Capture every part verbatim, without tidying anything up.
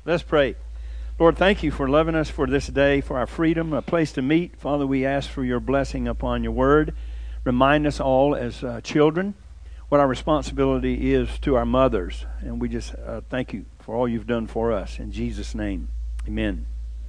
Let's pray. Lord, thank you for loving us for this day, for our freedom, a place to meet. Father, we ask for your blessing upon your word. Remind us all as uh, children what our responsibility is to our mothers. And we just uh, thank you for all you've done for us. In Jesus' name, amen.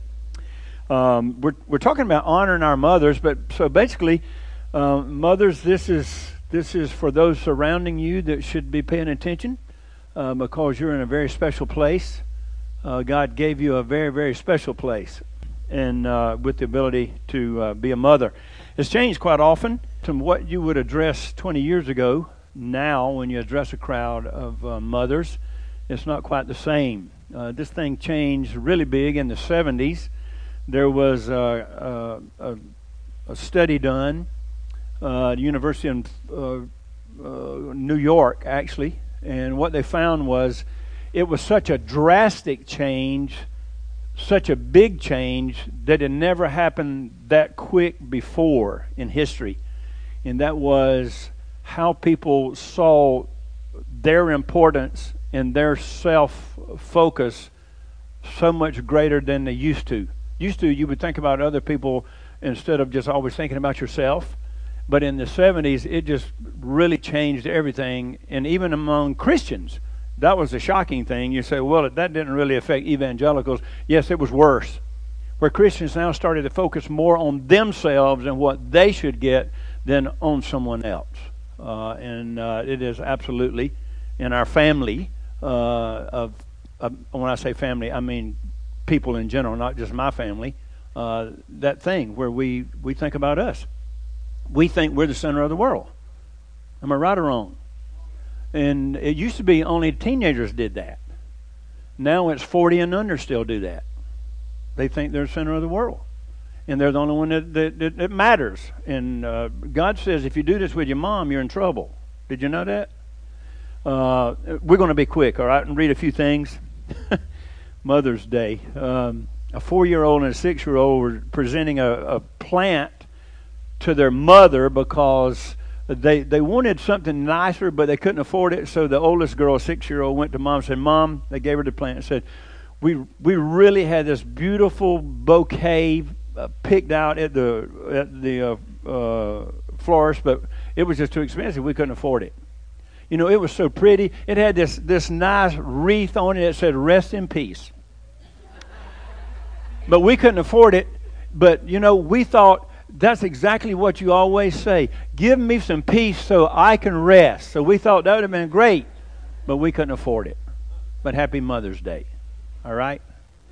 Um, we're we're talking about honoring our mothers, but so basically, uh, mothers, this is this is for those surrounding you that should be paying attention uh, because you're in a very special place. Uh, God gave you a very, very special place, and uh, with the ability to uh, be a mother. It's changed quite often from what you would address twenty years ago. Now, when you address a crowd of uh, mothers, it's not quite the same. Uh, this thing changed really big in the seventies. There was uh, uh, a, a study done uh, at the University of uh, uh, New York, actually, and what they found was it was such a drastic change, such a big change, that it never happened that quick before in history. And that was how people saw their importance and their self-focus so much greater than they used to. Used to, you would think about other people instead of just always thinking about yourself. But in the seventies, it just really changed everything. And even among Christians, that was a shocking thing. You say, well, that didn't really affect evangelicals. Yes, it was worse. Where Christians now started to focus more on themselves and what they should get than on someone else. Uh, and uh, it is absolutely in our family, uh, of, of when I say family, I mean people in general, not just my family, uh, that thing where we, we think about us. We think we're the center of the world. Am I right or wrong? And it used to be only teenagers did that. Now it's forty and under still do that. They think they're the center of the world. And they're the only one that, that, that, that matters. And uh, God says if you do this with your mom, you're in trouble. Did you know that? Uh, we're going to be quick, all right, and read a few things. Mother's Day. Um, a four-year-old and a six-year-old were presenting a, a plant to their mother because They they wanted something nicer, but they couldn't afford it. So the oldest girl, six-year-old, went to mom and said, Mom, they gave her the plant and said, we we really had this beautiful bouquet uh, picked out at the at the uh, uh, florist, but it was just too expensive. We couldn't afford it. You know, it was so pretty. It had this, this nice wreath on it that said, rest in peace. But we couldn't afford it. But, you know, we thought, that's exactly what you always say. Give me some peace so I can rest. So we thought that would have been great, but we couldn't afford it. But happy Mother's Day. All right?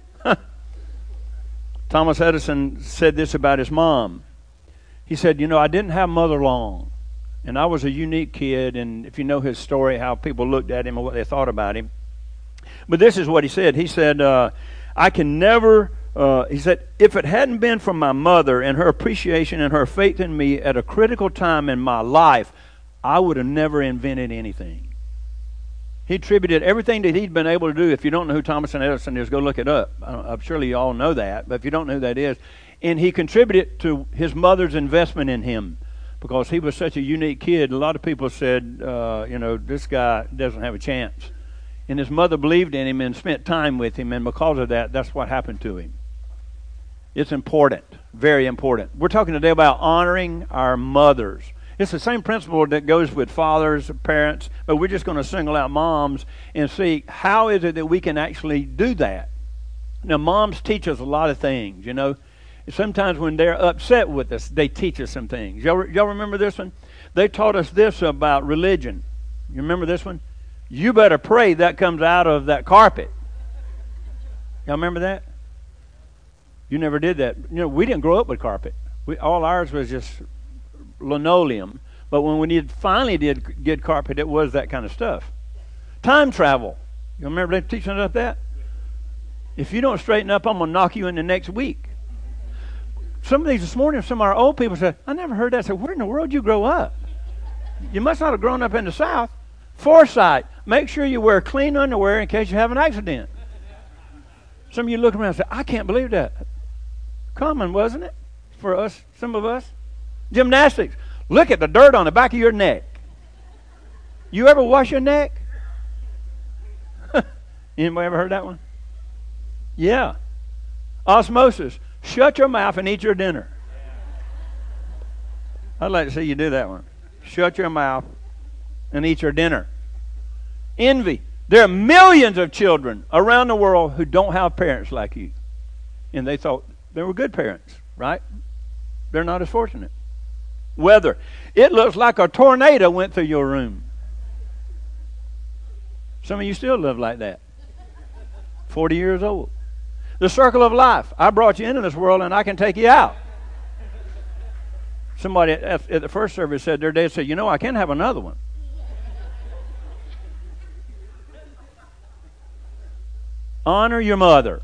Thomas Edison said this about his mom. He said, you know, I didn't have mother long, and I was a unique kid, and if you know his story, how people looked at him and what they thought about him. But this is what he said. He said, uh, I can never... Uh, he said, if it hadn't been for my mother and her appreciation and her faith in me at a critical time in my life, I would have never invented anything. He attributed everything that he'd been able to do. If you don't know who Thomas Edison is, go look it up. I'm sure you all know that, but if you don't know who that is. And he contributed to his mother's investment in him because he was such a unique kid. A lot of people said, uh, you know, this guy doesn't have a chance. And his mother believed in him and spent time with him, and because of that, that's what happened to him. It's important, very important. We're talking today about honoring our mothers. It's the same principle that goes with fathers, parents, but we're just going to single out moms and see how is it that we can actually do that. Now, moms teach us a lot of things, you know. Sometimes when they're upset with us, they teach us some things. Y'all, y'all remember this one? They taught us this about religion. You remember this one? You better pray that comes out of that carpet. Y'all remember that? You never did that. You know, we didn't grow up with carpet. We, all ours was just linoleum. But when we did, finally did get carpet, it was that kind of stuff. Time travel. You remember they teaching us that? If you don't straighten up, I'm going to knock you in the next week. Some of these this morning, some of our old people said, I never heard that. I said, where in the world did you grow up? You must not have grown up in the South. Foresight. Make sure you wear clean underwear in case you have an accident. Some of you look around and say, I can't believe that. Common, wasn't it? For us, some of us. Gymnastics. Look at the dirt on the back of your neck. You ever wash your neck? Anybody ever heard that one? Yeah. Osmosis. Shut your mouth and eat your dinner. I'd like to see you do that one. Shut your mouth and eat your dinner. Envy. There are millions of children around the world who don't have parents like you. And they thought they were good parents, right? They're not as fortunate. Weather. It looks like a tornado went through your room. Some of you still live like that. forty years old. The circle of life. I brought you into this world and I can take you out. Somebody at, at the first service said their dad said, you know, I can have another one. Honor your mother.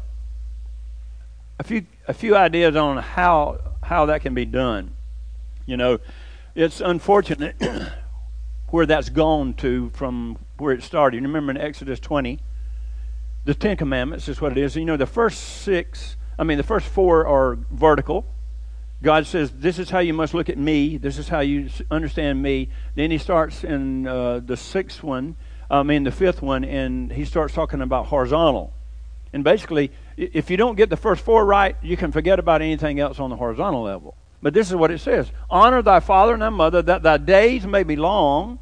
A few a few ideas on how how that can be done. You know, it's unfortunate where that's gone to from where it started. You remember in Exodus twenty, the Ten Commandments is what it is. You know, the first six, I mean, the first four are vertical. God says, this is how you must look at me. This is how you understand me. Then he starts in uh, the sixth one, I mean, the fifth one, and he starts talking about horizontal. And basically, if you don't get the first four right, you can forget about anything else on the horizontal level. But this is what it says. Honor thy father and thy mother, that thy days may be long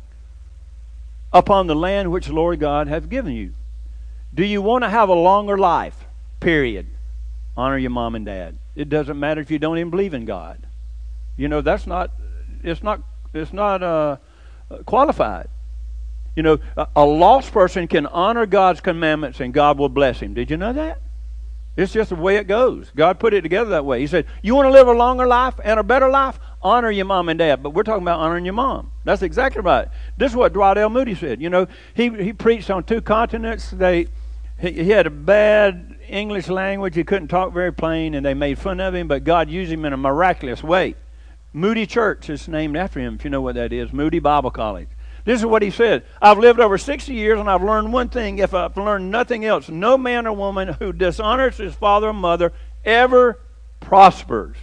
upon the land which the Lord God hath given you. Do you want to have a longer life? Period. Honor your mom and dad. It doesn't matter if you don't even believe in God. You know, that's not, it's not, it's not uh, qualified. You know, a, a lost person can honor God's commandments and God will bless him. Did you know that? It's just the way it goes. God put it together that way. He said, you want to live a longer life and a better life? Honor your mom and dad. But we're talking about honoring your mom. That's exactly right. This is what Dwight L. Moody said. You know, he, he preached on two continents. They he, he had a bad English language. He couldn't talk very plain, and they made fun of him, but God used him in a miraculous way. Moody Church is named after him, if you know what that is. Moody Bible College. This is what he said. I've lived over sixty years and I've learned one thing. If I've learned nothing else, no man or woman who dishonors his father or mother ever prospers.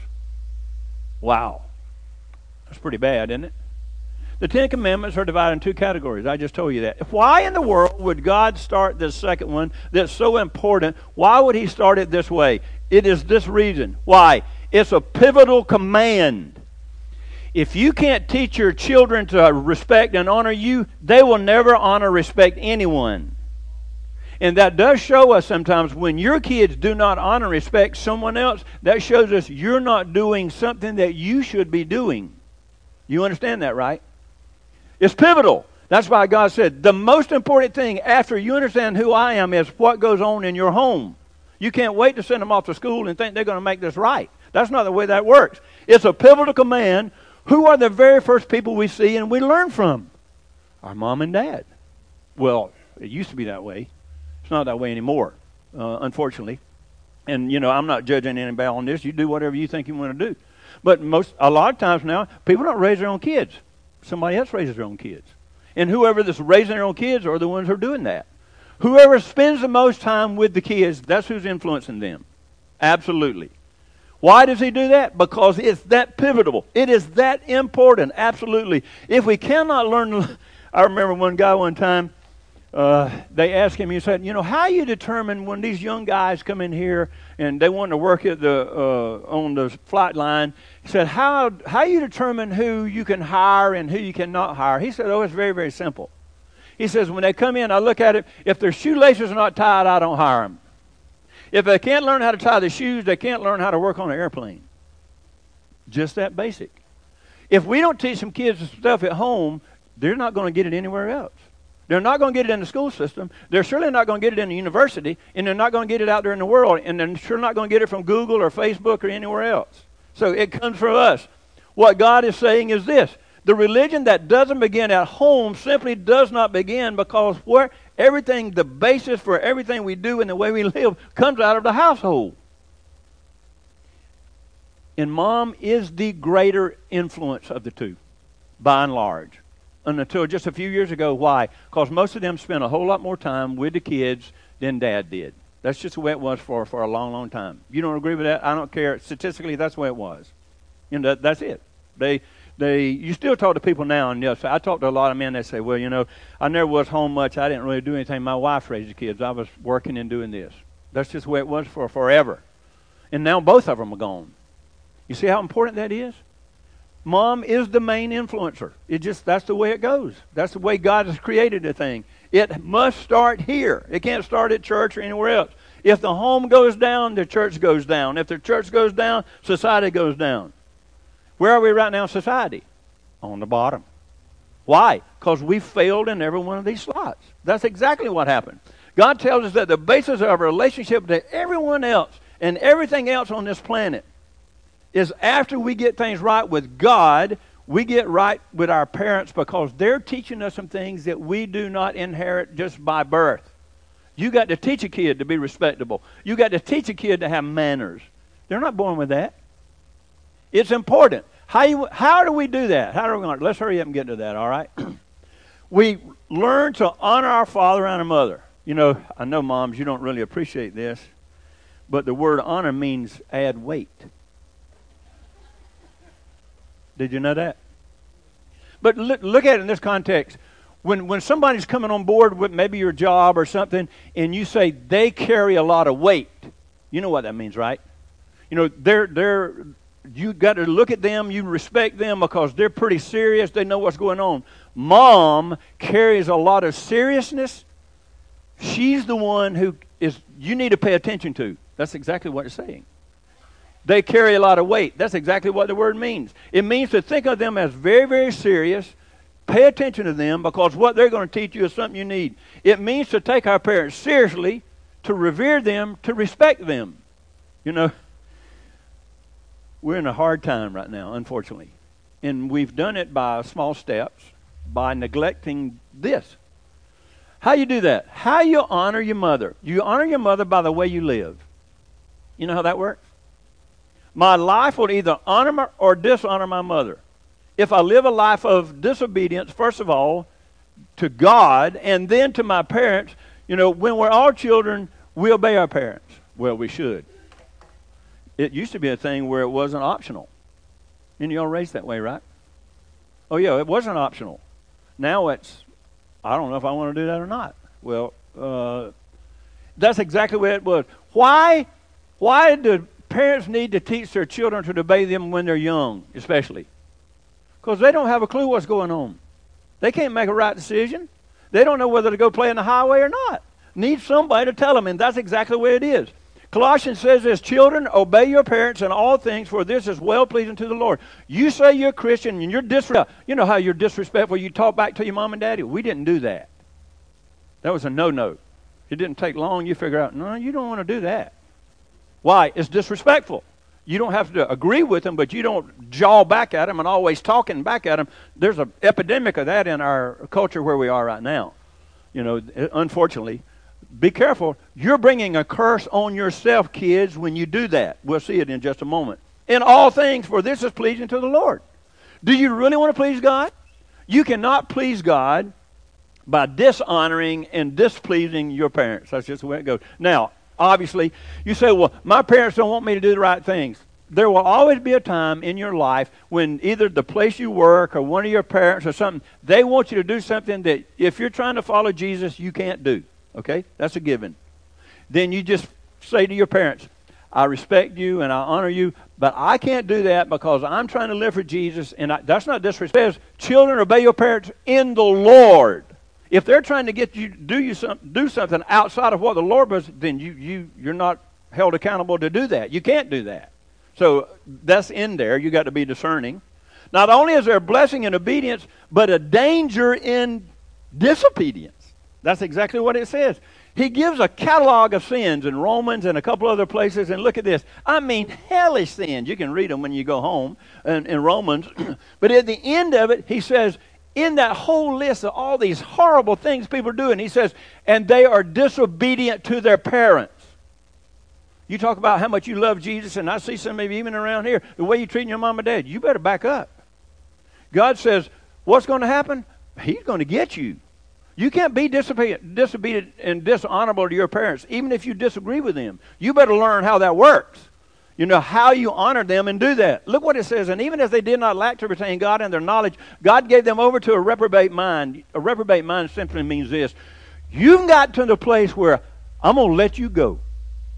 Wow. That's pretty bad, isn't it? The Ten Commandments are divided in two categories. I just told you that. Why in the world would God start this second one that's so important? Why would he start it this way? It is this reason. Why? It's a pivotal command. If you can't teach your children to respect and honor you, they will never honor, respect anyone. And that does show us sometimes when your kids do not honor, respect someone else, that shows us you're not doing something that you should be doing. You understand that, right? It's pivotal. That's why God said, the most important thing after you understand who I am is what goes on in your home. You can't wait to send them off to school and think they're going to make this right. That's not the way that works. It's a pivotal command. Who are the very first people we see and we learn from? Our mom and dad. Well, it used to be that way. It's not that way anymore, uh, unfortunately. And, you know, I'm not judging anybody on this. You do whatever you think you want to do. But most, a lot of times now, people don't raise their own kids. Somebody else raises their own kids. And whoever that's raising their own kids are the ones who are doing that. Whoever spends the most time with the kids, that's who's influencing them. Absolutely. Why does he do that? Because it's that pivotal. It is that important. Absolutely. If we cannot learn, I remember one guy one time, uh, they asked him, he said, you know, how you determine when these young guys come in here and they want to work at the uh, on the flight line, he said, how how you determine who you can hire and who you cannot hire? He said, oh, it's very, very simple. He says, when they come in, I look at it. If their shoelaces are not tied, I don't hire them. If they can't learn how to tie the shoes, they can't learn how to work on an airplane. Just that basic. If we don't teach some kids stuff at home, they're not going to get it anywhere else. They're not going to get it in the school system. They're certainly not going to get it in the university, and they're not going to get it out there in the world, and they're sure not going to get it from Google or Facebook or anywhere else. So it comes from us. What God is saying is this. The religion that doesn't begin at home simply does not begin because where everything, the basis for everything we do and the way we live comes out of the household. And mom is the greater influence of the two, by and large. And until just a few years ago, why? Because most of them spent a whole lot more time with the kids than dad did. That's just the way it was for, for a long, long time. You don't agree with that? I don't care. Statistically, that's the way it was. You know, that, that's it. They... They, you still talk to people now, and yes, I talk to a lot of men that say, well, you know, I never was home much. I didn't really do anything. My wife raised the kids. I was working and doing this. That's just the way it was for forever. And now both of them are gone. You see how important that is? Mom is the main influencer. It just, that's the way it goes. That's the way God has created the thing. It must start here. It can't start at church or anywhere else. If the home goes down, the church goes down. If the church goes down, society goes down. Where are we right now in society? On the bottom. Why? Because we failed in every one of these slots. That's exactly what happened. God tells us that the basis of our relationship to everyone else and everything else on this planet is after we get things right with God, we get right with our parents because they're teaching us some things that we do not inherit just by birth. You got to teach a kid to be respectable. You got to teach a kid to have manners. They're not born with that. It's important. How, you, how do we do that? How do we learn? Let's hurry up and get to that, all right? We learn to honor our father and our mother. You know, I know, moms, you don't really appreciate this, but the word honor means add weight. Did you know that? But look, look at it in this context. When when somebody's coming on board with maybe your job or something, and you say they carry a lot of weight, you know what that means, right? You know, they're they're you got to look at them, you respect them because they're pretty serious. They know what's going on. Mom carries a lot of seriousness. She's the one who is you need to pay attention to. That's exactly what it's saying. They carry a lot of weight. That's exactly what the word means. It means to think of them as very, very serious. Pay attention to them because what they're going to teach you is something you need. It means to take our parents seriously, to revere them, to respect them. You know, we're in a hard time right now, unfortunately. And we've done it by small steps, by neglecting this. How you do that? How you honor your mother? You honor your mother by the way you live. You know how that works? My life will either honor or dishonor my mother. If I live a life of disobedience, first of all, to God, and then to my parents, you know, when we're all children, we obey our parents. Well, we should. It used to be a thing where it wasn't optional. And you're all raised that way, right? Oh, yeah, it wasn't optional. Now it's, I don't know if I want to do that or not. Well, uh, that's exactly where it was. Why, why do parents need to teach their children to obey them when they're young, especially? Because they don't have a clue what's going on. They can't make a right decision. They don't know whether to go play in the highway or not. Need somebody to tell them, and that's exactly the way it is. Colossians says this, children, obey your parents in all things, for this is well-pleasing to the Lord. You say you're a Christian, and you're disrespectful. You know how you're disrespectful, you talk back to your mom and daddy? We didn't do that. That was a no-no. It didn't take long. You figure out, no, you don't want to do that. Why? It's disrespectful. You don't have to agree with them, but you don't jaw back at them and always talking back at them. There's an epidemic of that in our culture where we are right now. You know, unfortunately. Be careful. You're bringing a curse on yourself, kids, when you do that. We'll see it in just a moment. In all things, for this is pleasing to the Lord. Do you really want to please God? You cannot please God by dishonoring and displeasing your parents. That's just the way it goes. Now, obviously, you say, well, my parents don't want me to do the right things. There will always be a time in your life when either the place you work or one of your parents or something, they want you to do something that if you're trying to follow Jesus, you can't do. Okay? That's a given. Then you just say to your parents, I respect you and I honor you, but I can't do that because I'm trying to live for Jesus, and I, that's not disrespect. Children, obey your parents in the Lord. If they're trying to get you do you some, do something outside of what the Lord was, then you you you're not held accountable to do that. You can't do that. So that's in there. You got to be discerning. Not only is there a blessing in obedience, but a danger in disobedience. That's exactly what it says. He gives a catalog of sins in Romans and a couple other places, and look at this. I mean, hellish sins. You can read them when you go home in, in Romans. But at the end of it, he says, in that whole list of all these horrible things people are doing, he says, and they are disobedient to their parents. You talk about how much you love Jesus, and I see some of you even around here, the way you're treating your mom and dad, you better back up. God says, what's going to happen? He's going to get you. You can't be disobedient, disobedient and dishonorable to your parents, even if you disagree with them. You better learn how that works. You know, how you honor them and do that. Look what it says. And even as they did not lack to retain God and their knowledge, God gave them over to a reprobate mind. A reprobate mind simply means this. You've got to the place where I'm going to let you go.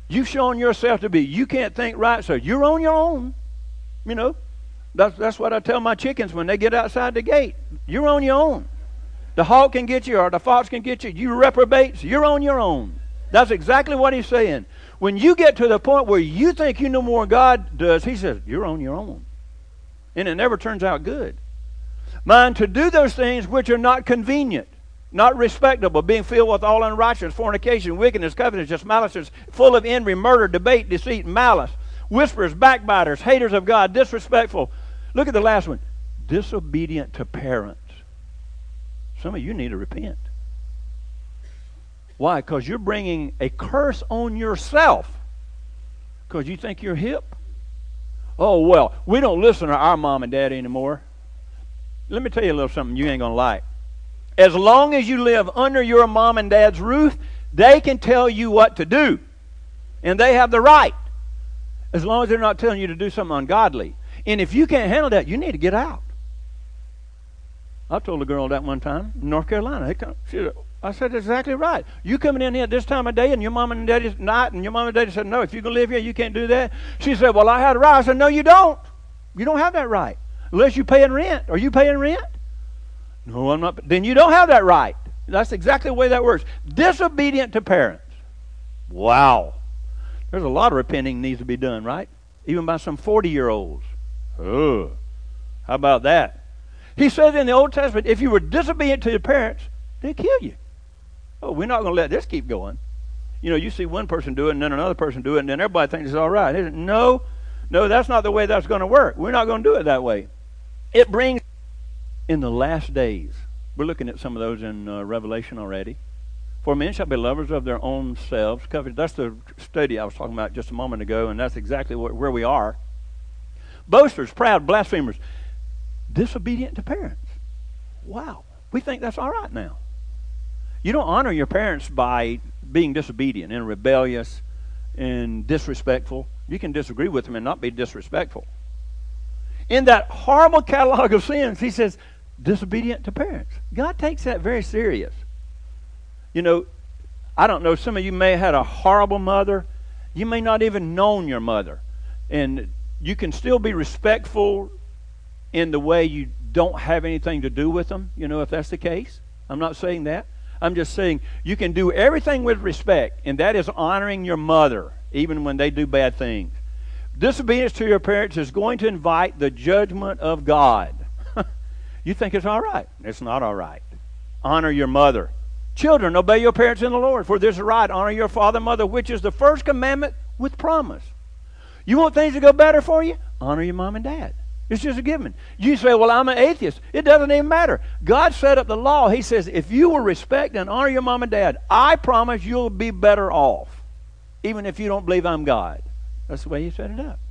You've shown yourself to be. You can't think right, so you're on your own. You know, that's, that's what I tell my chickens when they get outside the gate. You're on your own. The hawk can get you or the fox can get you. You reprobates, you're on your own. That's exactly what he's saying. When you get to the point where you think you know more than God does, he says, you're on your own. And it never turns out good. Mind to do those things which are not convenient, not respectable, being filled with all unrighteousness, fornication, wickedness, covetousness, malice, full of envy, murder, debate, deceit, malice, whisperers, backbiters, haters of God, disrespectful. Look at the last one. Disobedient to parents. Some of you need to repent. Why? Because you're bringing a curse on yourself because you think you're hip. Oh, well, we don't listen to our mom and dad anymore. Let me tell you a little something you ain't going to like. As long as you live under your mom and dad's roof, they can tell you what to do. And they have the right. As long as they're not telling you to do something ungodly. And if you can't handle that, you need to get out. I told a girl that one time in North Carolina. They come, she, I said, exactly right. You coming in here at this time of day and your mom and daddy's not, and your mom and daddy said, no, if you can live here, you can't do that. She said, well, I had a right. I said, no, you don't. You don't have that right. Unless you're paying rent. Are you paying rent? No, I'm not. Then you don't have that right. That's exactly the way that works. Disobedient to parents. Wow. There's a lot of repenting needs to be done, right? Even by some forty-year-olds. Oh, how about that? He said in the Old Testament, if you were disobedient to your parents, they'd kill you. Oh, we're not going to let this keep going. You know, you see one person do it and then another person do it and then everybody thinks it's all right. No, no, that's not the way that's going to work. We're not going to do it that way. It brings in the last days. We're looking at some of those in uh, Revelation already. For men shall be lovers of their own selves. That's the study I was talking about just a moment ago, and that's exactly what, where we are. Boasters, proud, blasphemers, disobedient to parents. Wow. We think that's all right now. You don't honor your parents by being disobedient and rebellious and disrespectful. You can disagree with them and not be disrespectful. In that horrible catalog of sins, he says, disobedient to parents. God takes that very serious. You know, I don't know, some of you may have had a horrible mother. You may not even known your mother. And you can still be respectful in the way you don't have anything to do with them, you know, if that's the case. I'm not saying that. I'm just saying you can do everything with respect, and that is honoring your mother, even when they do bad things. Disobedience to your parents is going to invite the judgment of God. You think it's all right. It's not all right. Honor your mother. Children, obey your parents in the Lord, for this is right. Honor your father and mother, which is the first commandment with promise. You want things to go better for you? Honor your mom and dad. It's just a given. You say, well, I'm an atheist. It doesn't even matter. God set up the law. He says, if you will respect and honor your mom and dad, I promise you'll be better off, even if you don't believe I'm God. That's the way He set it up.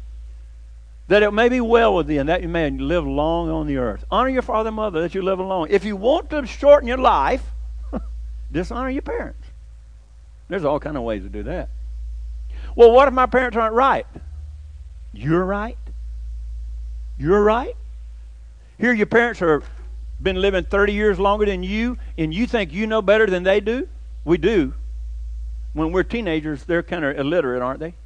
That it may be well with thee, and that you may live long on the earth. Honor your father and mother, that you live long. If you want to shorten your life, dishonor your parents. There's all kind of ways to do that. Well, what if my parents aren't right? You're right. You're right. Here your parents are been living thirty years longer than you, and you think you know better than they do? We do. When we're teenagers, they're kind of illiterate, aren't they?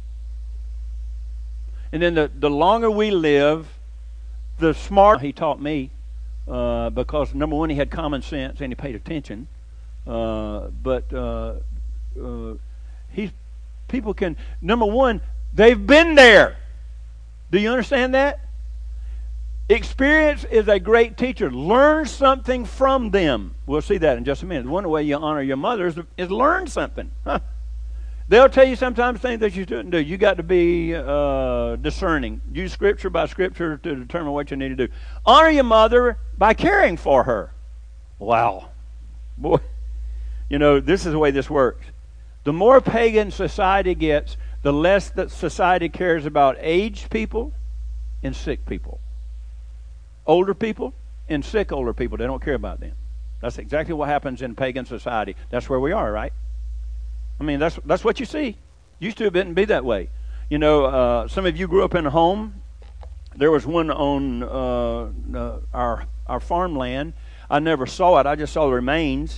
And then the, the longer we live, the smarter he taught me, uh, because number one, he had common sense and he paid attention. Uh, but uh, uh, he's people can, number one, they've been there. Do you understand that? Experience is a great teacher. Learn something from them. We'll see that in just a minute. One way you honor your mother is, is learn something. Huh. They'll tell you sometimes things that you shouldn't do. You got to be uh, discerning. Use scripture by scripture to determine what you need to do. Honor your mother by caring for her. Wow. Boy, you know, this is the way this works. The more pagan society gets, the less that society cares about aged people and sick people. Older people and sick older people, they don't care about them. That's exactly what happens in pagan society. That's where we are, right? I mean, that's that's what you see. Used to it didn't be that way. You know, uh, some of you grew up in a home. There was one on uh, uh, our our farmland. I never saw it. I just saw the remains.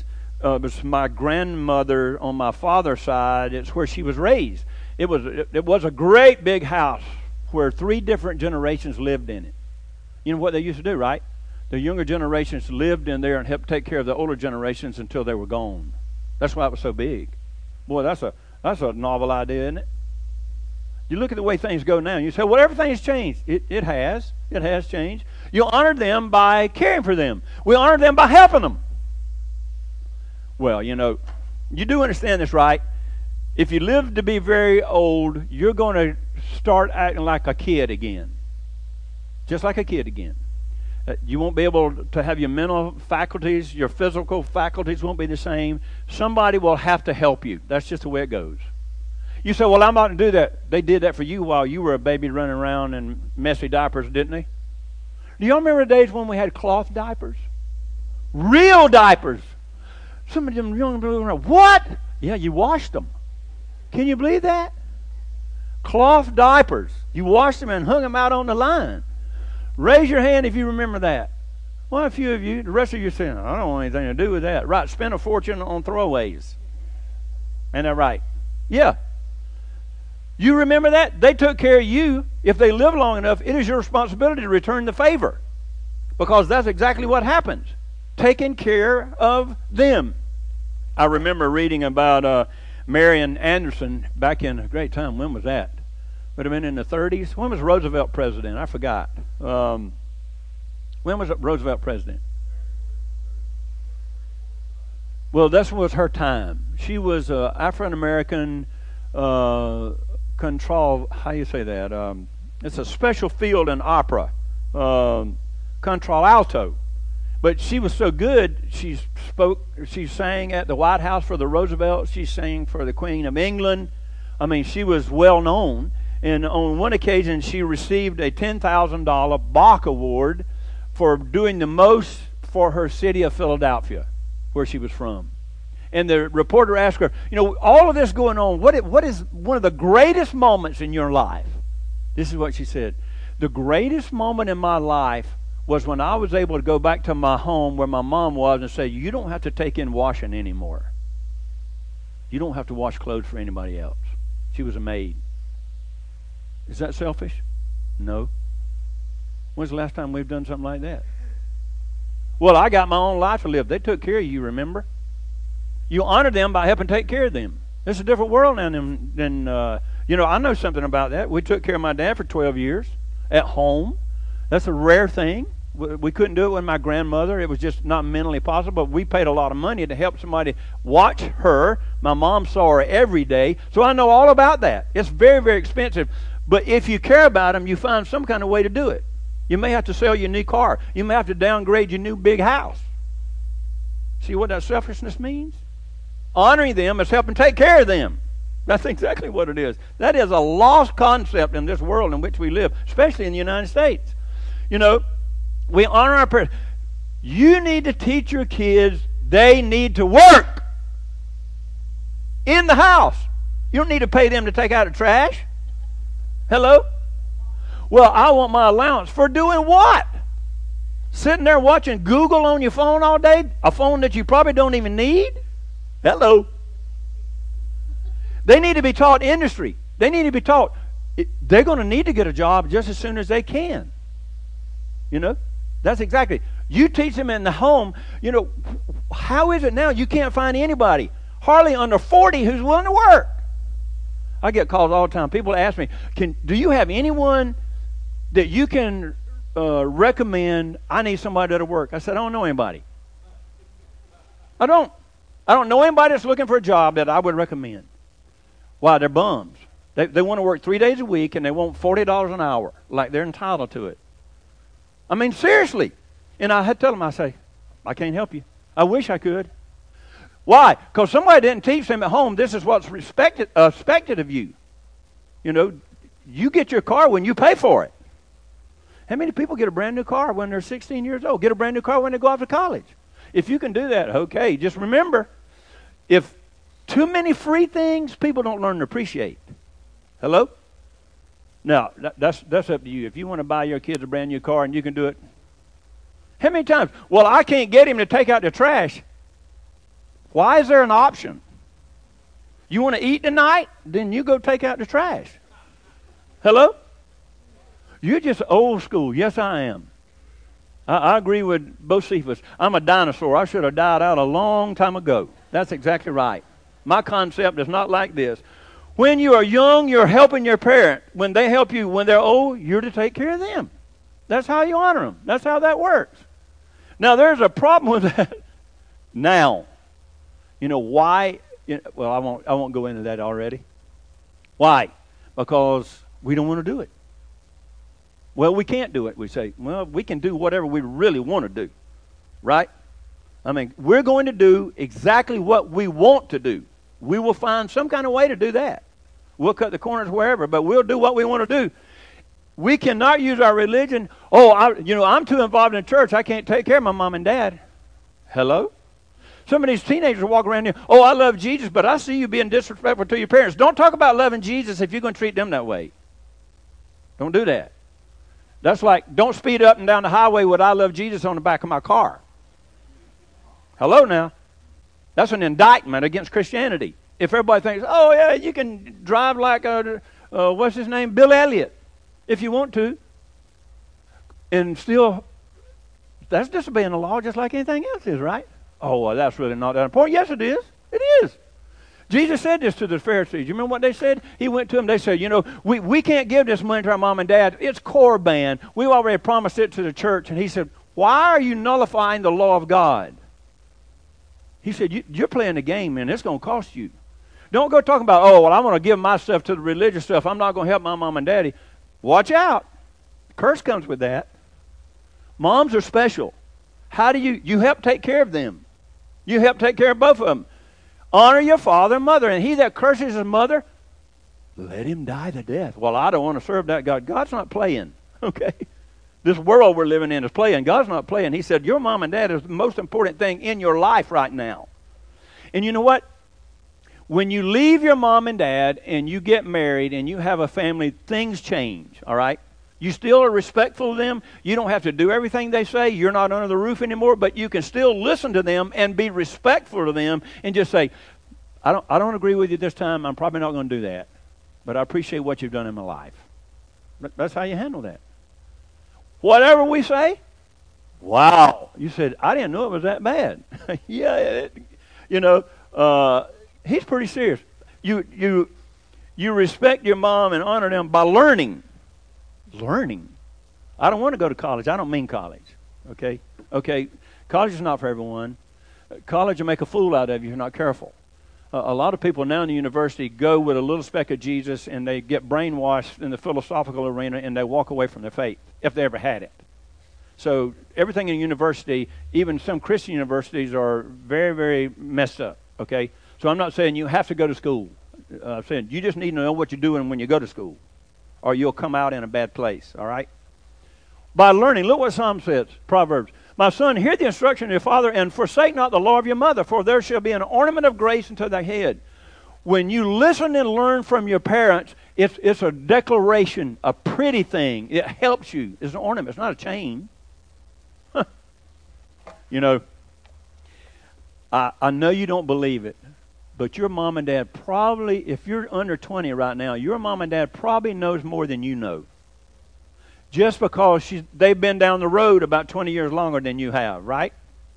uh, it was my grandmother on my father's side. It's where she was raised. It was it, it was a great big house where three different generations lived in it. You know what they used to do, right? The younger generations lived in there and helped take care of the older generations until they were gone. That's why it was so big. Boy, that's a that's a novel idea, isn't it? You look at the way things go now, and you say, well, everything's changed. It, it has. It has changed. You honor them by caring for them. We honor them by helping them. Well, you know, you do understand this, right? If you live to be very old, you're going to start acting like a kid again. Just like a kid again. Uh, you won't be able to have your mental faculties, your physical faculties won't be the same. Somebody will have to help you. That's just the way it goes. You say, well, I'm not going to do that. They did that for you while you were a baby running around in messy diapers, didn't they? Do y'all remember the days when we had cloth diapers? Real diapers. Some of them young people were like, what? Yeah, you washed them. Can you believe that? Cloth diapers. You washed them and hung them out on the line. Raise your hand if you remember that. Well, a few of you, the rest of you are saying, I don't want anything to do with that. Right, spend a fortune on throwaways. Ain't that right? Yeah. You remember that? They took care of you. If they live long enough, it is your responsibility to return the favor. Because that's exactly what happens. Taking care of them. I remember reading about uh, Marian Anderson back in a great time. When was that? Would have been in the thirties. When was Roosevelt president? I forgot. Um, when was Roosevelt president? Well, this was her time. She was an uh, African-American uh, control, how do you say that? Um, it's a special field in opera, um, contralto. But she was so good, she spoke, she sang at the White House for the Roosevelt. She sang for the Queen of England. I mean, she was well known. And on one occasion, she received a ten thousand dollars Bach Award for doing the most for her city of Philadelphia, where she was from. And the reporter asked her, you know, all of this going on, what, what is one of the greatest moments in your life? This is what she said. The greatest moment in my life was when I was able to go back to my home where my mom was and say, you don't have to take in washing anymore. You don't have to wash clothes for anybody else. She was a maid. Is that selfish? No. When's the last time we've done something like that? Well, I got my own life to live. They took care of you, remember? You honor them by helping take care of them. It's a different world now than, than uh, you know, I know something about that. We took care of my dad for twelve years at home. That's a rare thing. We, we couldn't do it with my grandmother. It was just not mentally possible. But we paid a lot of money to help somebody watch her. My mom saw her every day. So I know all about that. It's very, very expensive. But if you care about them, you find some kind of way to do it. You may have to sell your new car. You may have to downgrade your new big house. See what that selfishness means? Honoring them is helping take care of them. That's exactly what it is. That is a lost concept in this world in which we live, especially in the United States. You know, we honor our parents. You need to teach your kids they need to work in the house. You don't need to pay them to take out the trash. Hello? Well, I want my allowance for doing what? Sitting there watching Google on your phone all day? A phone that you probably don't even need? Hello? They need to be taught industry. They need to be taught. They're going to need to get a job just as soon as they can. You know? That's exactly. You teach them in the home. You know, how is it now you can't find anybody, hardly under forty, who's willing to work? I get calls all the time. People ask me, "Can do you have anyone that you can uh, recommend? I need somebody to work." I said, "I don't know anybody. I don't. I don't know anybody that's looking for a job that I would recommend." Why? They're bums. They they want to work three days a week and they want forty dollars an hour, like they're entitled to it. I mean, seriously. And I had to tell them, I say, I can't help you. I wish I could. Why? Because somebody didn't teach them at home, this is what's respected, uh, expected of you. You know, you get your car when you pay for it. How many people get a brand new car when they're sixteen years old? Get a brand new car when they go off to college. If you can do that, okay. Just remember, if too many free things, people don't learn to appreciate. Hello? Now, that, that's, that's up to you. If you want to buy your kids a brand new car and you can do it. How many times? Well, I can't get him to take out the trash. Why is there an option? You want to eat tonight? Then you go take out the trash. Hello? You're just old school. Yes, I am. I, I agree with Bocephus. I'm a dinosaur. I should have died out a long time ago. That's exactly right. My concept is not like this. When you are young, you're helping your parent. When they help you when they're old, you're to take care of them. That's how you honor them. That's how that works. Now, there's a problem with that now. You know why? You know, well, I won't, I won't go into that already. Why? Because we don't want to do it. Well, we can't do it. We say, well, we can do whatever we really want to do. Right? I mean, we're going to do exactly what we want to do. We will find some kind of way to do that. We'll cut the corners wherever, but we'll do what we want to do. We cannot use our religion. Oh, I, you know, I'm too involved in church. I can't take care of my mom and dad. Hello? Some of these teenagers walk around here, oh, I love Jesus, but I see you being disrespectful to your parents. Don't talk about loving Jesus if you're going to treat them that way. Don't do that. That's like, don't speed up and down the highway with I love Jesus on the back of my car. Hello now. That's an indictment against Christianity. If everybody thinks, oh, yeah, you can drive like, a, uh, what's his name, Bill Elliott, if you want to, and still, that's disobeying the law just like anything else is, right? Oh, well, that's really not that important. Yes, it is. It is. Jesus said this to the Pharisees. You remember what they said? He went to them. They said, you know, we, we can't give this money to our mom and dad. It's Corban. We already promised it to the church. And he said, why are you nullifying the law of God? He said, you, you're playing the game, man. It's going to cost you. Don't go talking about, oh, well, I'm going to give my stuff to the religious stuff. I'm not going to help my mom and daddy. Watch out. Curse comes with that. Moms are special. How do you, you help take care of them? You help take care of both of them. Honor your father and mother. And he that curses his mother, let him die the death. Well, I don't want to serve that God. God's not playing, okay? This world we're living in is playing. God's not playing. He said, your mom and dad is the most important thing in your life right now. And you know what? When you leave your mom and dad and you get married and you have a family, things change, all right? You still are respectful of them. You don't have to do everything they say. You're not under the roof anymore, but you can still listen to them and be respectful to them and just say, I don't, I don't agree with you this time. I'm probably not going to do that. But I appreciate what you've done in my life. That's how you handle that. Whatever we say, wow. You said, I didn't know it was that bad. yeah, it, you know, uh, he's pretty serious. You, you, you respect your mom and honor them by learning. Learning. I don't want to go to college. I don't mean college. Okay? Okay, college is not for everyone. College will make a fool out of you if you're not careful. Uh, a lot of people now in the university go with a little speck of Jesus and they get brainwashed in the philosophical arena and they walk away from their faith, if they ever had it. So everything in university, even some Christian universities, are very, very messed up. Okay? So I'm not saying you have to go to school. Uh, I'm saying you just need to know what you're doing when you go to school, or you'll come out in a bad place, all right? By learning, look what Psalm says, Proverbs. My son, hear the instruction of your father, and forsake not the law of your mother, for there shall be an ornament of grace unto thy head. When you listen and learn from your parents, it's, it's a declaration, a pretty thing. It helps you. It's an ornament. It's not a chain. Huh. You know, I, I know you don't believe it, but your mom and dad probably, if you're under twenty right now, your mom and dad probably knows more than you know. Just because she's, they've been down the road about twenty years longer than you have, right?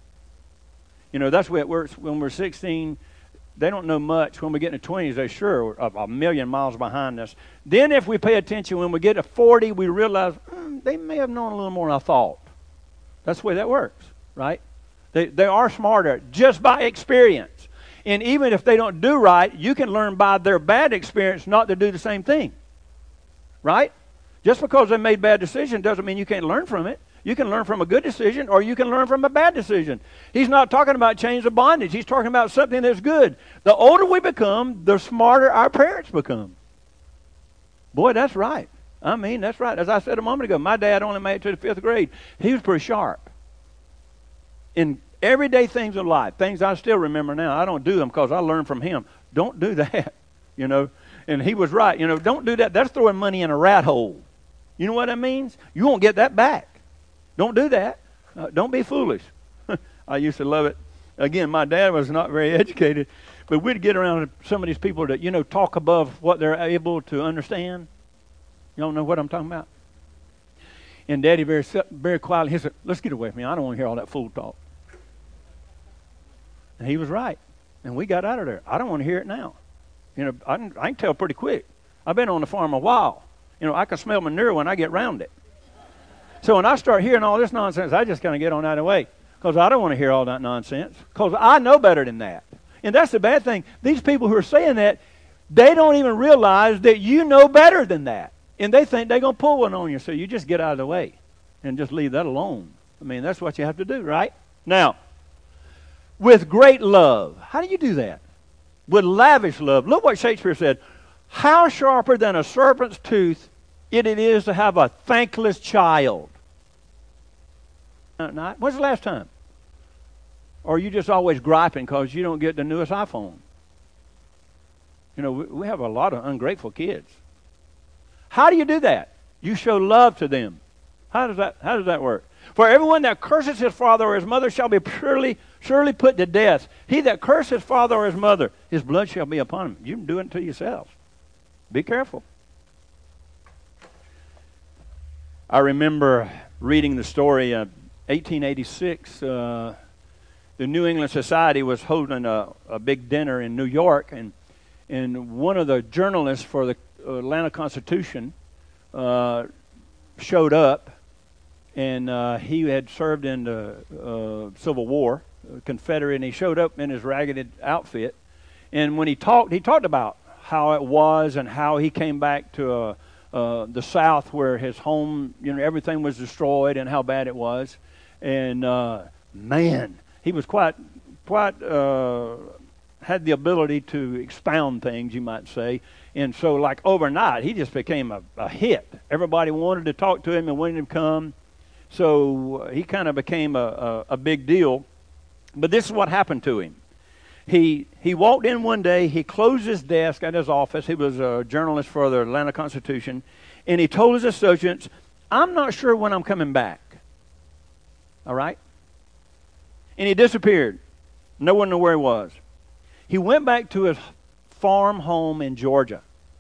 You know, that's the way it works. When we're sixteen, they don't know much. When we get in the twenties, they're sure a, a million miles behind us. Then if we pay attention, when we get to forty, we realize mm, they may have known a little more than I thought. That's the way that works, right? They, they are smarter just by experience. And even if they don't do right, you can learn by their bad experience not to do the same thing. Right? Just because they made bad decisions doesn't mean you can't learn from it. You can learn from a good decision or you can learn from a bad decision. He's not talking about chains of bondage. He's talking about something that's good. The older we become, the smarter our parents become. Boy, that's right. I mean, that's right. As I said a moment ago, my dad only made it to the fifth grade. He was pretty sharp. In everyday things of life, things I still remember now. I don't do them because I learned from him. Don't do that, you know. And he was right. You know, don't do that. That's throwing money in a rat hole. You know what that means? You won't get that back. Don't do that. Uh, don't be foolish. I used to love it. Again, my dad was not very educated, but we'd get around some of these people that, you know, talk above what they're able to understand. You don't know what I'm talking about? And Daddy very very quietly, he said, let's get away from me. I don't want to hear all that fool talk. And he was right. And we got out of there. I don't want to hear it now. You know, I can, I can tell pretty quick. I've been on the farm a while. You know, I can smell manure when I get around it. So when I start hearing all this nonsense, I just kind of get on out of the way. Because I don't want to hear all that nonsense. Because I know better than that. And that's the bad thing. These people who are saying that, they don't even realize that you know better than that. And they think they're going to pull one on you. So you just get out of the way and just leave that alone. I mean, that's what you have to do, right? Now, with great love. How do you do that? With lavish love. Look what Shakespeare said. How sharper than a serpent's tooth it is to have a thankless child. Not. When's the last time? Or are you just always griping because you don't get the newest iPhone? You know, we, we have a lot of ungrateful kids. How do you do that? You show love to them. How does that, how does that work? For everyone that curses his father or his mother shall be surely, surely put to death. He that curses his father or his mother, his blood shall be upon him. You can do it to yourselves. Be careful. I remember reading the story of eighteen eighty-six. Uh, the New England Society was holding a, a big dinner in New York, and and one of the journalists for the Atlanta Constitution uh, showed up, and uh, he had served in the uh, Civil War, uh, Confederate, and he showed up in his ragged outfit. And when he talked, he talked about how it was and how he came back to uh, uh, the South where his home, you know, everything was destroyed and how bad it was. And uh, man, he was quite, quite uh, had the ability to expound things, you might say. And so, like overnight, he just became a, a hit. Everybody wanted to talk to him and wanted him to come. So uh, he kind of became a, a, a big deal. But this is what happened to him. He he walked in one day. He closed his desk at his office. He was a journalist for the Atlanta Constitution. And he told his associates, I'm not sure when I'm coming back. All right? And he disappeared. No one knew where he was. He went back to his farm home in Georgia,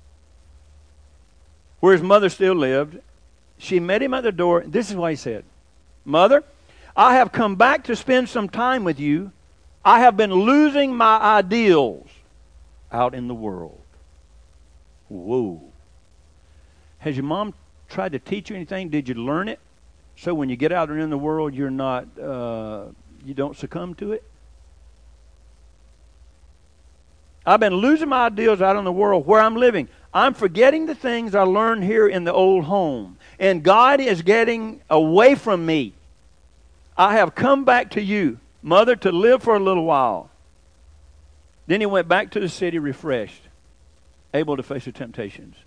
where his mother still lived. She met him at the door. This is what he said. Mother, I have come back to spend some time with you. I have been losing my ideals out in the world. Whoa. Has your mom tried to teach you anything? Did you learn it? So when you get out there in the world, you're not, uh, you don't succumb to it? I've been losing my ideals out in the world where I'm living. I'm forgetting the things I learned here in the old home. And God is getting away from me. I have come back to you, Mother, to live for a little while. Then he went back to the city refreshed, able to face the temptations.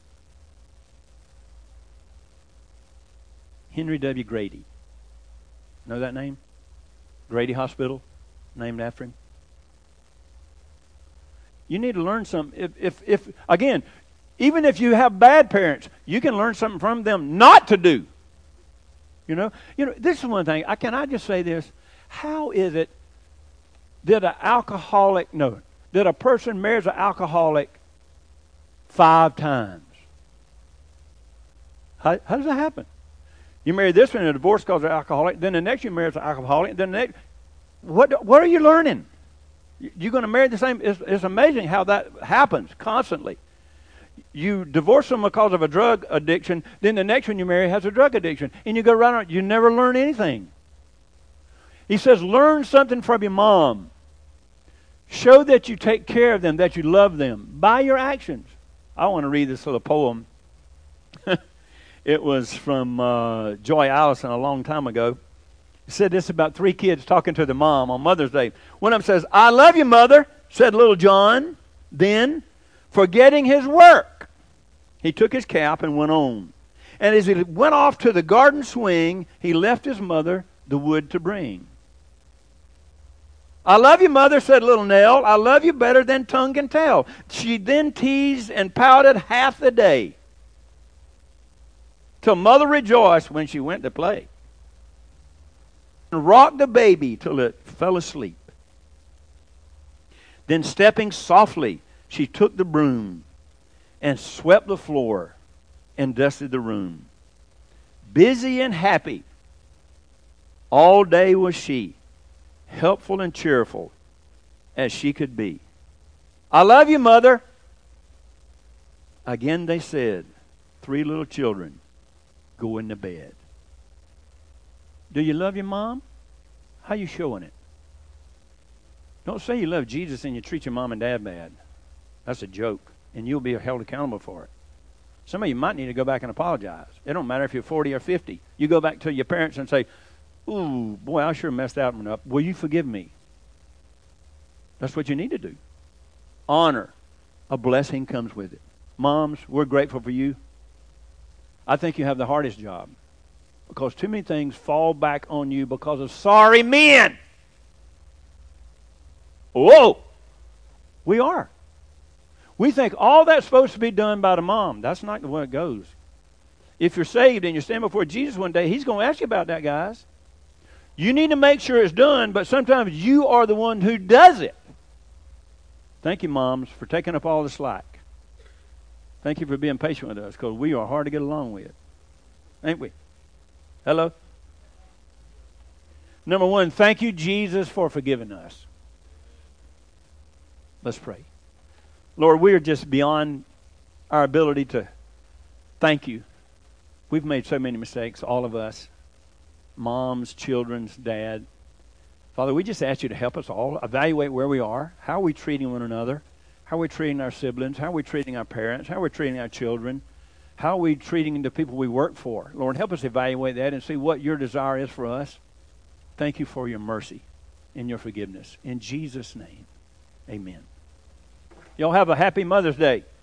Henry W. Grady. Know that name? Grady Hospital, named after him. You need to learn something. If, if, if again, even if you have bad parents, you can learn something from them not to do. You know, you know. This is one thing. I can I just say this? How is it that an alcoholic, no, that a person marries an alcoholic five times? How, how does that happen? You marry this one in a divorce because they're alcoholic. Then the next you marry an alcoholic. Then the next, what what are you learning? You're going to marry the same. It's, it's amazing how that happens constantly. You divorce them because of a drug addiction. Then the next one you marry has a drug addiction. And you go right on. You never learn anything. He says, learn something from your mom. Show that you take care of them, that you love them by your actions. I want to read this little poem. It was from uh, Joy Allison a long time ago. He said this about three kids talking to their mom on Mother's Day. One of them says, I love you, Mother, said little John. Then, forgetting his work, he took his cap and went on. And as he went off to the garden swing, he left his mother the wood to bring. I love you, Mother, said little Nell. I love you better than tongue can tell. She then teased and pouted half the day, till Mother rejoiced when she went to play, and rocked the baby till it fell asleep. Then stepping softly, she took the broom and swept the floor and dusted the room. Busy and happy, all day was she, helpful and cheerful as she could be. I love you, Mother. Again they said, three little children going to bed. Do you love your mom? How you showing it? Don't say you love Jesus and you treat your mom and dad bad. That's a joke, and you'll be held accountable for it. Some of you might need to go back and apologize. It don't matter if you're forty or fifty. You go back to your parents and say, ooh, boy, I sure messed that one up. Will you forgive me? That's what you need to do. Honor. A blessing comes with it. Moms, we're grateful for you. I think you have the hardest job because too many things fall back on you because of sorry men. Whoa! We are. We think all that's supposed to be done by the mom. That's not the way it goes. If you're saved and you stand before Jesus one day, he's going to ask you about that, guys. You need to make sure it's done, but sometimes you are the one who does it. Thank you, moms, for taking up all the slack. Thank you for being patient with us, because we are hard to get along with. Ain't we? Hello? Number one, thank you, Jesus, for forgiving us. Let's pray. Lord, we are just beyond our ability to thank you. We've made so many mistakes, all of us. Moms, children's, dad. Father, we just ask you to help us all evaluate where we are. How are we treating one another? How are we treating our siblings? How are we treating our parents? How are we treating our children? How are we treating the people we work for? Lord, help us evaluate that and see what your desire is for us. Thank you for your mercy and your forgiveness. In Jesus' name, amen. Y'all have a happy Mother's Day.